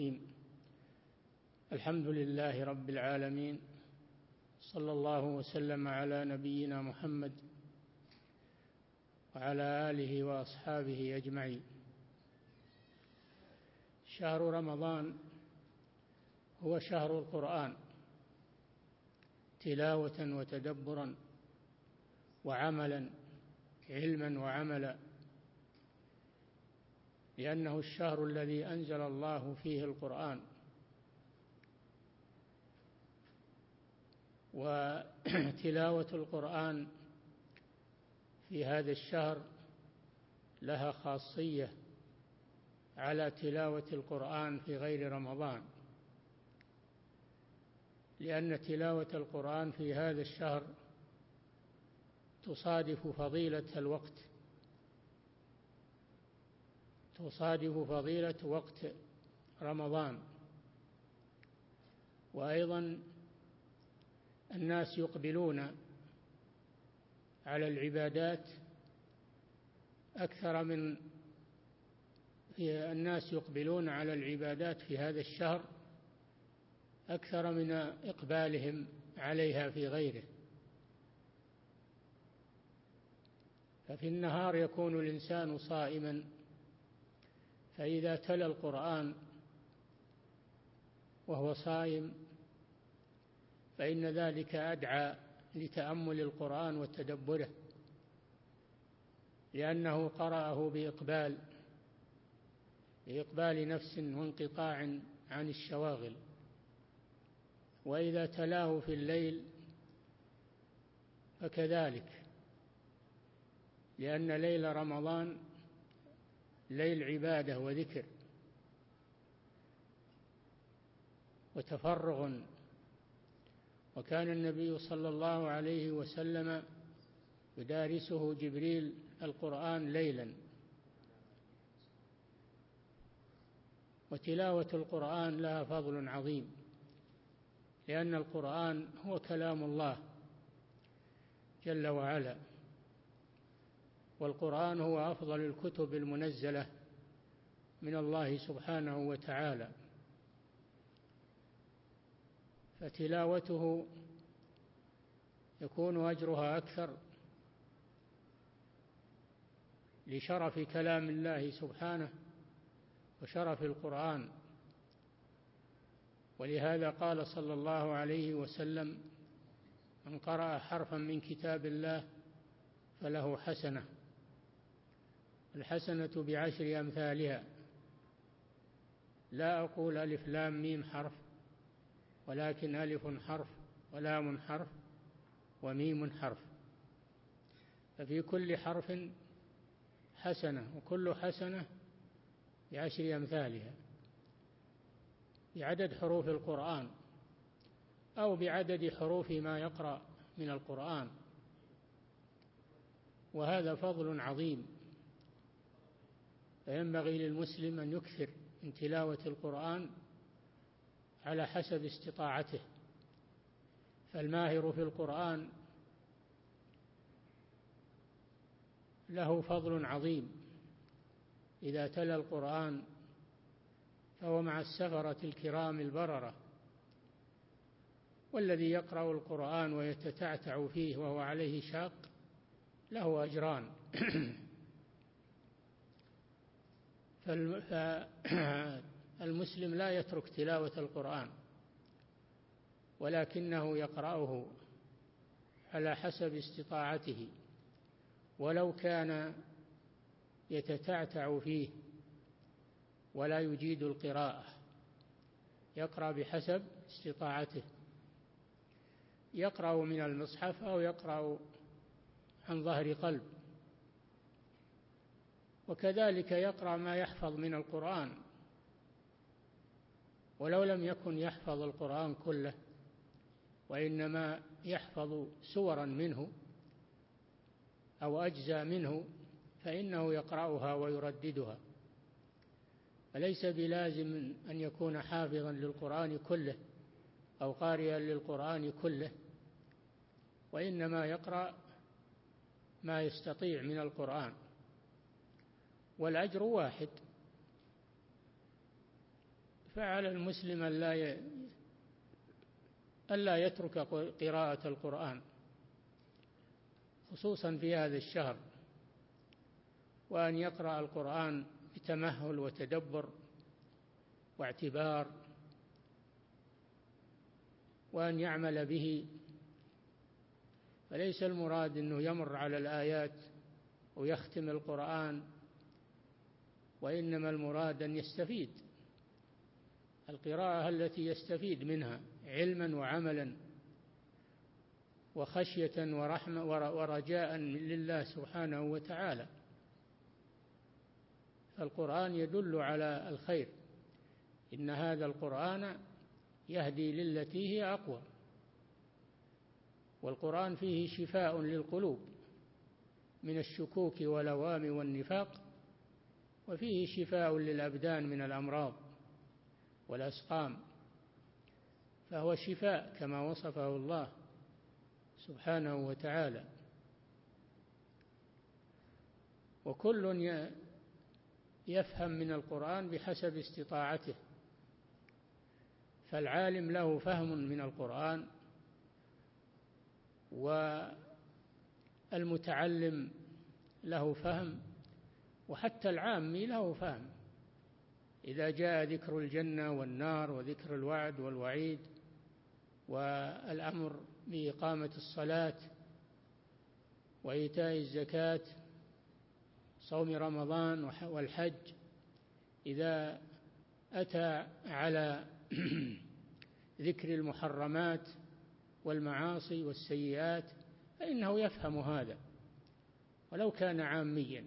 الرحيم. الحمد لله رب العالمين، صلى الله وسلم على نبينا محمد وعلى آله وأصحابه أجمعين. شهر رمضان هو شهر القرآن تلاوة وتدبرا وعملا، علما وعملا، لأنه الشهر الذي أنزل الله فيه القرآن. وتلاوة القرآن في هذا الشهر لها خاصية على تلاوة القرآن في غير رمضان، لأن تلاوة القرآن في هذا الشهر تصادف فضيلة الوقت، تصادف فضيلة وقت رمضان. وأيضا الناس يقبلون على العبادات الناس يقبلون على العبادات في هذا الشهر أكثر من إقبالهم عليها في غيره. ففي النهار يكون الإنسان صائما، فإذا تلا القرآن وهو صائم فإن ذلك أدعى لتأمل القرآن وتدبره، لأنه قرأه بإقبال نفس وانقطاع عن الشواغل. وإذا تلاه في الليل فكذلك، لأن ليل رمضان ليل عبادة وذكر وتفرغ. وكان النبي صلى الله عليه وسلم يدارسه جبريل القرآن ليلا. وتلاوة القرآن لها فضل عظيم، لأن القرآن هو كلام الله جل وعلا، والقرآن هو أفضل الكتب المنزلة من الله سبحانه وتعالى، فتلاوته يكون أجرها أكثر لشرف كلام الله سبحانه وشرف القرآن. ولهذا قال صلى الله عليه وسلم: من قرأ حرفا من كتاب الله فله حسنة، الحسنة بعشر أمثالها. لا أقول ألف لام ميم حرف، ولكن ألف حرف ولام حرف وميم حرف، ففي كل حرف حسنة، وكل حسنة بعشر أمثالها، بعدد حروف القرآن أو بعدد حروف ما يقرأ من القرآن. وهذا فضل عظيم، فينبغي للمسلم أن يكثر من تلاوة القرآن على حسب استطاعته. فالماهر في القرآن له فضل عظيم، إذا تلا القرآن فهو مع السفرة الكرام البررة. والذي يقرأ القرآن ويتتعتع فيه وهو عليه شاق له أجران. فالمسلم لا يترك تلاوة القرآن، ولكنه يقرأه على حسب استطاعته، ولو كان يتتعتع فيه ولا يجيد القراءة يقرأ بحسب استطاعته، يقرأ من المصحف أو يقرأ عن ظهر قلب. وكذلك يقرأ ما يحفظ من القرآن، ولو لم يكن يحفظ القرآن كله وإنما يحفظ سورا منه أو أجزاء منه، فإنه يقرأها ويرددها. فليس بلازم أن يكون حافظا للقرآن كله أو قارئا للقرآن كله، وإنما يقرأ ما يستطيع من القرآن، والأجر واحد. فعلى المسلم ألا يترك قراءة القرآن خصوصا في هذا الشهر، وأن يقرأ القرآن بتمهل وتدبر واعتبار، وأن يعمل به. فليس المراد أنه يمر على الآيات ويختم القرآن، وإنما المراد أن يستفيد القراءة التي يستفيد منها علما وعملا وخشية ورحمة ورجاء لله سبحانه وتعالى. فالقرآن يدل على الخير، إن هذا القرآن يهدي للتي هي أقوى. والقرآن فيه شفاء للقلوب من الشكوك والأوام والنفاق، وفيه شفاء للأبدان من الأمراض والأسقام، فهو شفاء كما وصفه الله سبحانه وتعالى. وكل يفهم من القرآن بحسب استطاعته، فالعالم له فهم من القرآن، والمتعلم له فهم، وحتى العامي له فهم. إذا جاء ذكر الجنة والنار وذكر الوعد والوعيد والأمر بإقامة الصلاة وإيتاء الزكاة صوم رمضان والحج، إذا أتى على ذكر المحرمات والمعاصي والسيئات فإنه يفهم هذا ولو كان عاميا،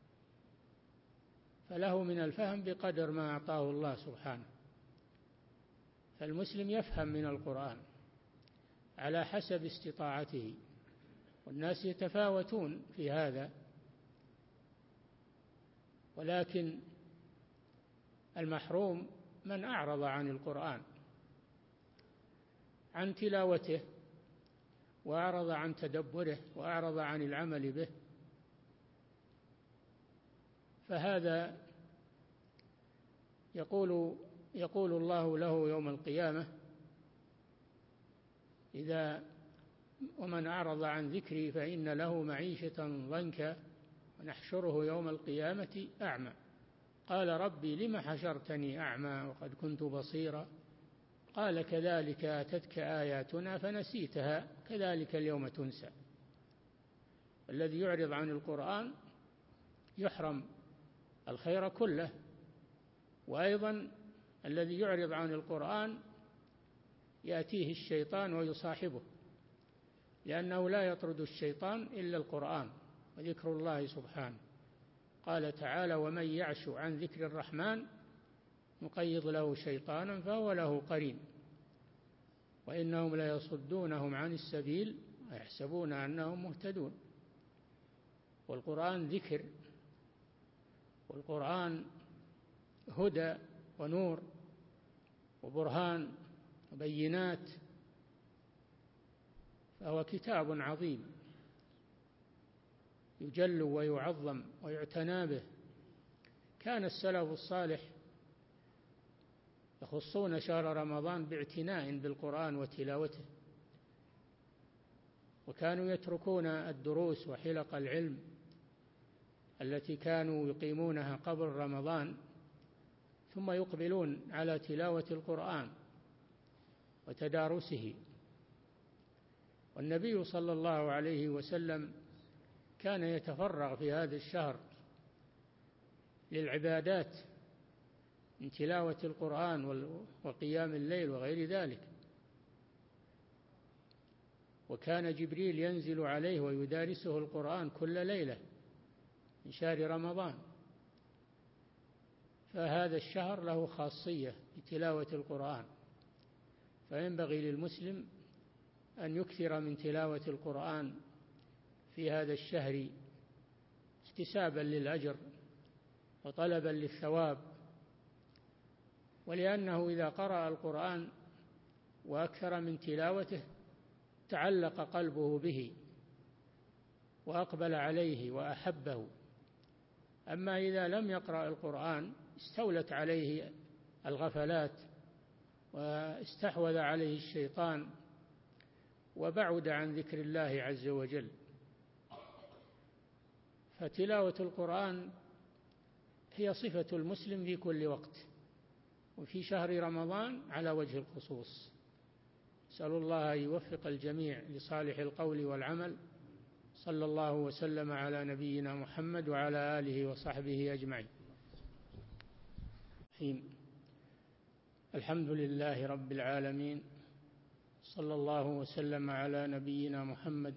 فله من الفهم بقدر ما أعطاه الله سبحانه. فالمسلم يفهم من القرآن على حسب استطاعته، والناس يتفاوتون في هذا، ولكن المحروم من أعرض عن القرآن، عن تلاوته، وأعرض عن تدبره، وأعرض عن العمل به. فهذا يقول الله له يوم القيامة: ومن أعرض عن ذكري فإن له معيشة ضنكا ونحشره يوم القيامة أعمى قال ربي لم حشرتني أعمى وقد كنت بصيرا قال كذلك أتتك آياتنا فنسيتها كذلك اليوم تنسى. الذي يعرض عن القرآن يحرم الخير كله، وأيضا الذي يعرض عن القرآن يأتيه الشيطان ويصاحبه، لأنه لا يطرد الشيطان إلا القرآن وذكر الله سبحانه. قال تعالى: ومن يعش عن ذكر الرحمن نقيض له شيطانا فهو له قرين وإنهم ليصدونهم عن السبيل ويحسبون أنهم مهتدون. والقرآن ذكر، والقرآن هدى ونور وبرهان وبينات، فهو كتاب عظيم يجل ويعظم ويعتنى به. كان السلف الصالح يخصون شهر رمضان باعتناء بالقرآن وتلاوته، وكانوا يتركون الدروس وحلق العلم التي كانوا يقيمونها قبل رمضان، ثم يقبلون على تلاوة القرآن وتدارسه. والنبي صلى الله عليه وسلم كان يتفرغ في هذا الشهر للعبادات من تلاوة القرآن وقيام الليل وغير ذلك، وكان جبريل ينزل عليه ويدارسه القرآن كل ليلة من شهر رمضان. فهذا الشهر له خاصية بتلاوة القرآن، فينبغي للمسلم أن يكثر من تلاوة القرآن في هذا الشهر احتسابا للأجر وطلبا للثواب، ولأنه إذا قرأ القرآن وأكثر من تلاوته تعلق قلبه به وأقبل عليه وأحبه. أما إذا لم يقرأ القرآن استولت عليه الغفلات واستحوذ عليه الشيطان وبعد عن ذكر الله عز وجل. فتلاوة القرآن هي صفة المسلم في كل وقت، وفي شهر رمضان على وجه الخصوص. أسأل الله أن يوفق الجميع لصالح القول والعمل. صلى الله وسلم على نبينا محمد وعلى آله وصحبه أجمعين. الحمد لله رب العالمين، صلى الله وسلم على نبينا محمد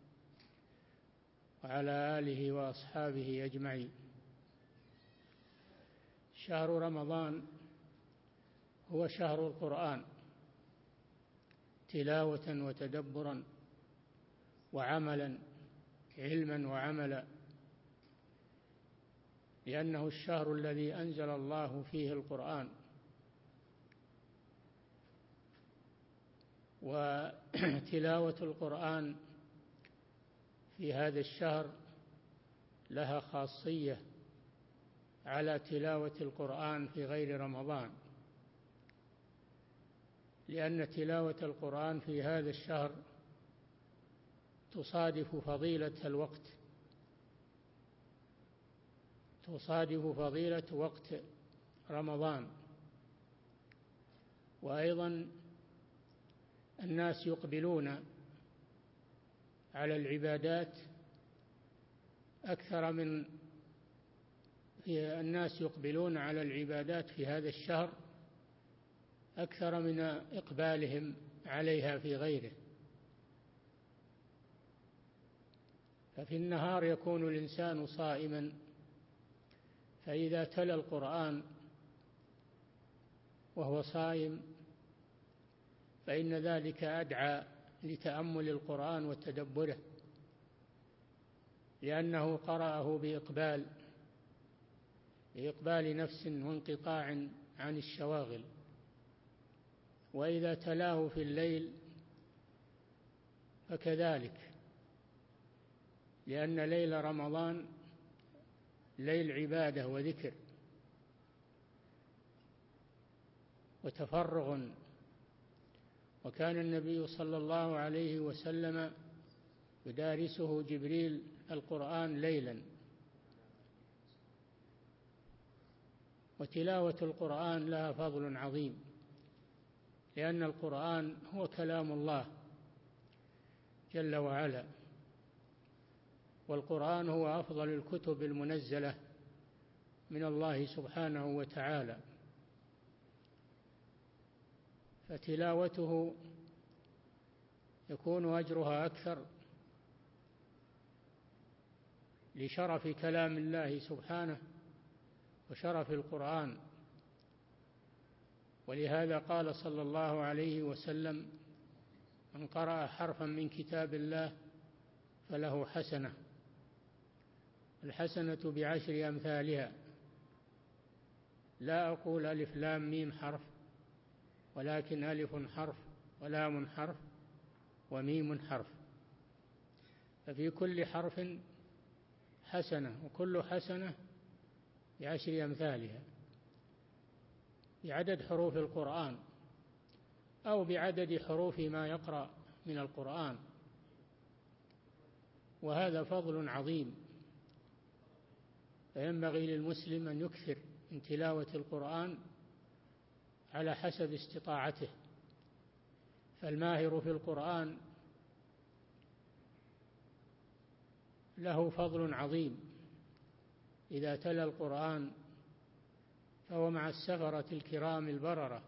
وعلى آله وأصحابه أجمعين. شهر رمضان هو شهر القرآن تلاوة وتدبرا وعملا، علما وعملا، لأنه الشهر الذي أنزل الله فيه القرآن. وتلاوة القرآن في هذا الشهر لها خاصية على تلاوة القرآن في غير رمضان، لأن تلاوة القرآن في هذا الشهر تصادف فضيلة الوقت، تصادف فضيلة وقت رمضان. وأيضا الناس يقبلون على العبادات أكثر من الناس يقبلون على العبادات في هذا الشهر أكثر من إقبالهم عليها في غيره. ففي النهار يكون الإنسان صائما، فإذا تلا القرآن وهو صائم فإن ذلك أدعى لتأمل القرآن وتدبره، لأنه قرأه بإقبال نفس وانقطاع عن الشواغل. وإذا تلاه في الليل فكذلك، لأن ليل رمضان ليل عبادة وذكر وتفرغ. وكان النبي صلى الله عليه وسلم يدارسه جبريل القرآن ليلا. وتلاوة القرآن لها فضل عظيم، لأن القرآن هو كلام الله جل وعلا، والقرآن هو أفضل الكتب المنزلة من الله سبحانه وتعالى. فتلاوته يكون أجرها أكثر لشرف كلام الله سبحانه وشرف القرآن. ولهذا قال صلى الله عليه وسلم: من قرأ حرفا من كتاب الله فله حسنة، الحسنة بعشر أمثالها. لا أقول ألف لام ميم حرف، ولكن ألف حرف ولام حرف وميم حرف، ففي كل حرف حسنة، وكل حسنة بعشر أمثالها، بعدد حروف القرآن أو بعدد حروف ما يقرأ من القرآن. وهذا فضل عظيم، فينبغي للمسلم أن يكثر من تلاوة القرآن على حسب استطاعته. فالماهر في القرآن له فضل عظيم، إذا تلا القرآن فهو مع السفرة الكرام البررة.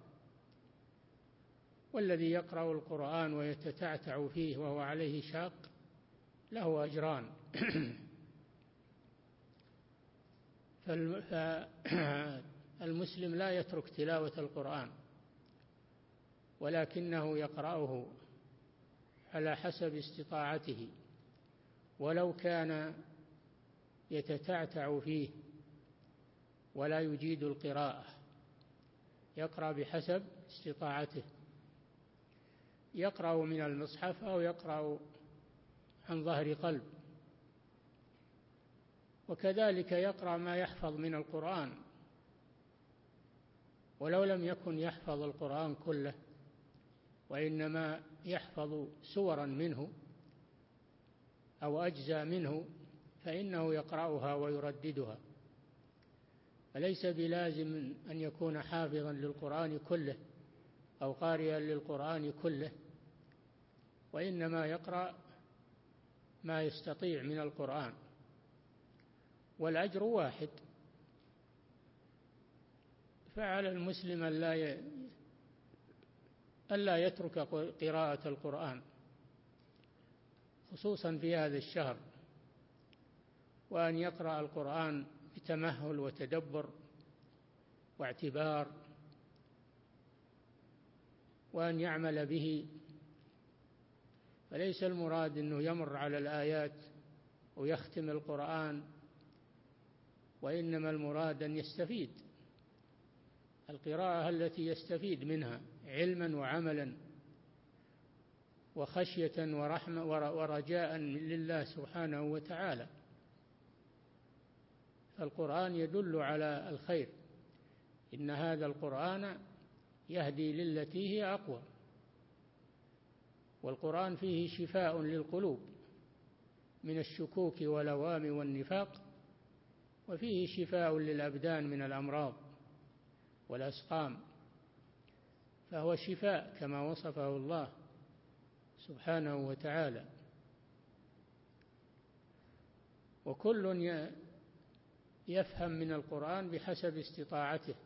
والذي يقرأ القرآن ويتتعتع فيه وهو عليه شاق له أجران. فالمسلم لا يترك تلاوة القرآن، ولكنه يقرأه على حسب استطاعته، ولو كان يتتعتع فيه ولا يجيد القراءة، يقرأ بحسب استطاعته، يقرأ من المصحف أو يقرأ عن ظهر قلب. وكذلك يقرأ ما يحفظ من القرآن، ولو لم يكن يحفظ القرآن كله وإنما يحفظ سورا منه أو أجزاء منه فإنه يقرأها ويرددها، فليس بلازم أن يكون حافظا للقرآن كله أو قارئا للقرآن كله، وإنما يقرأ ما يستطيع من القرآن، والأجر واحد. فعلى المسلم ألا يترك قراءة القرآن خصوصا في هذا الشهر، وأن يقرأ القرآن بتمهل وتدبر واعتبار، وأن يعمل به. فليس المراد أنه يمر على الآيات ويختم القرآن، وإنما المراد أن يستفيد القراءة التي يستفيد منها علما وعملا وخشية ورحمة ورجاء لله سبحانه وتعالى. فالقرآن يدل على الخير، إن هذا القرآن يهدي للتي هي أقوى، والقرآن فيه شفاء للقلوب من الشكوك والأوام والنفاق، وفيه شفاء للأبدان من الأمراض والأسقام، فهو شفاء كما وصفه الله سبحانه وتعالى. وكل يفهم من القرآن بحسب استطاعته،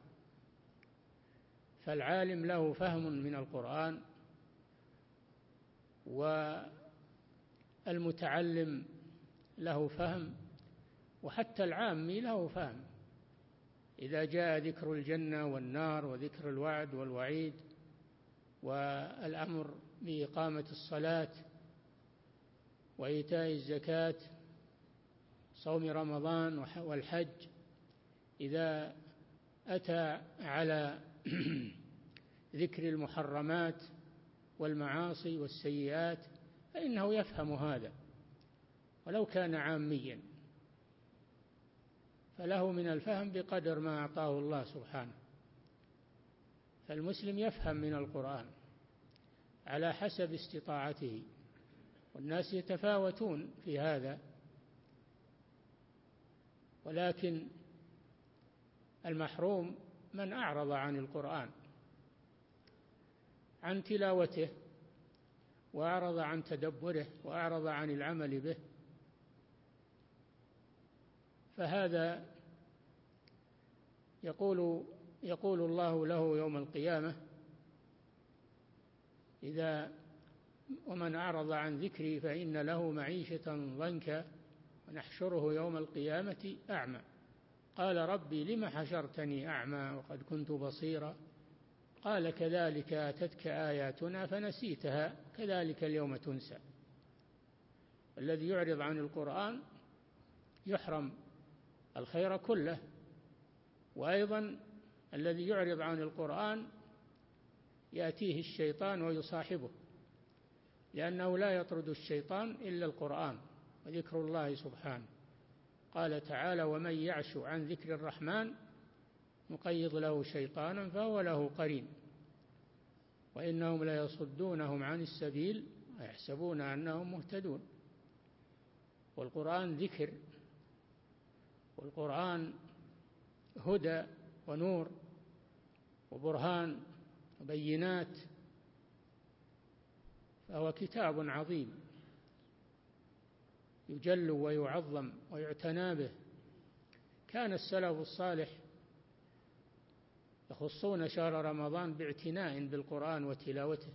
فالعالم له فهم من القرآن، والمتعلم له فهم، وحتى العامي له فهم. إذا جاء ذكر الجنة والنار وذكر الوعد والوعيد والأمر بإقامة الصلاة وإيتاء الزكاة صوم رمضان والحج، إذا أتى على ذكر المحرمات والمعاصي والسيئات فإنه يفهم هذا ولو كان عاميا، فله من الفهم بقدر ما أعطاه الله سبحانه. فالمسلم يفهم من القرآن على حسب استطاعته، والناس يتفاوتون في هذا، ولكن المحروم من أعرض عن القرآن، عن تلاوته، وأعرض عن تدبره، وأعرض عن العمل به، فهذا يقول الله له يوم القيامة ومن أعرض عن ذكري فإن له معيشة ضنكا ونحشره يوم القيامة أعمى قال ربي لم حشرتني أعمى وقد كنت بصيرا قال كذلك أتتك آياتنا فنسيتها كذلك اليوم تنسى. الذي يعرض عن القرآن يحرم الخير كله، وأيضا الذي يعرض عن القرآن يأتيه الشيطان ويصاحبه، لأنه لا يطرد الشيطان إلا القرآن وذكر الله سبحانه. قال تعالى ومن يعش عن ذكر الرحمن نقيض له شيطانا فهو له قرين وإنهم ليصدونهم عن السبيل ويحسبون أنهم مهتدون. والقرآن ذكر، والقرآن هدى ونور وبرهان وبينات، فهو كتاب عظيم يجل ويعظم ويعتنى به. كان السلف الصالح يخصون شهر رمضان باعتناء بالقرآن وتلاوته،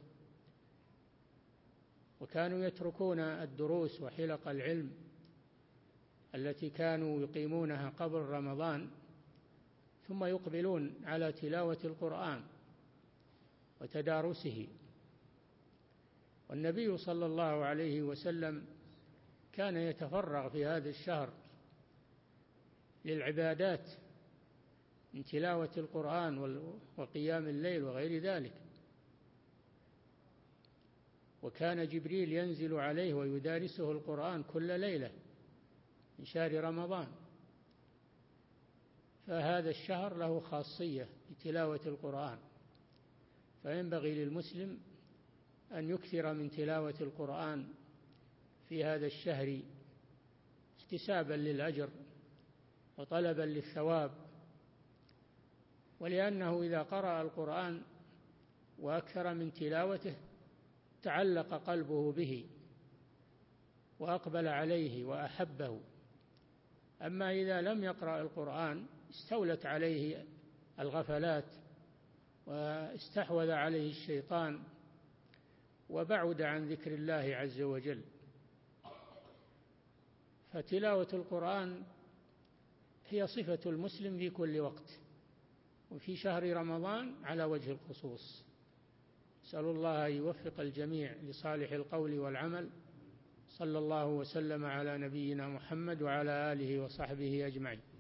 وكانوا يتركون الدروس وحلق العلم التي كانوا يقيمونها قبل رمضان ثم يقبلون على تلاوة القرآن وتدارسه. والنبي صلى الله عليه وسلم كان يتفرغ في هذا الشهر للعبادات من تلاوة القرآن وقيام الليل وغير ذلك، وكان جبريل ينزل عليه ويدارسه القرآن كل ليلة من شهر رمضان. فهذا الشهر له خاصية بتلاوة القرآن، فينبغي للمسلم أن يكثر من تلاوة القرآن في هذا الشهر احتسابا للأجر وطلبا للثواب، ولأنه إذا قرأ القرآن وأكثر من تلاوته تعلق قلبه به وأقبل عليه وأحبه. أما إذا لم يقرأ القرآن استولت عليه الغفلات واستحوذ عليه الشيطان وبعد عن ذكر الله عز وجل. فتلاوة القرآن هي صفة المسلم في كل وقت، وفي شهر رمضان على وجه الخصوص. أسأل الله أن يوفق الجميع لصالح القول والعمل. صلى الله وسلم على نبينا محمد وعلى آله وصحبه أجمعين.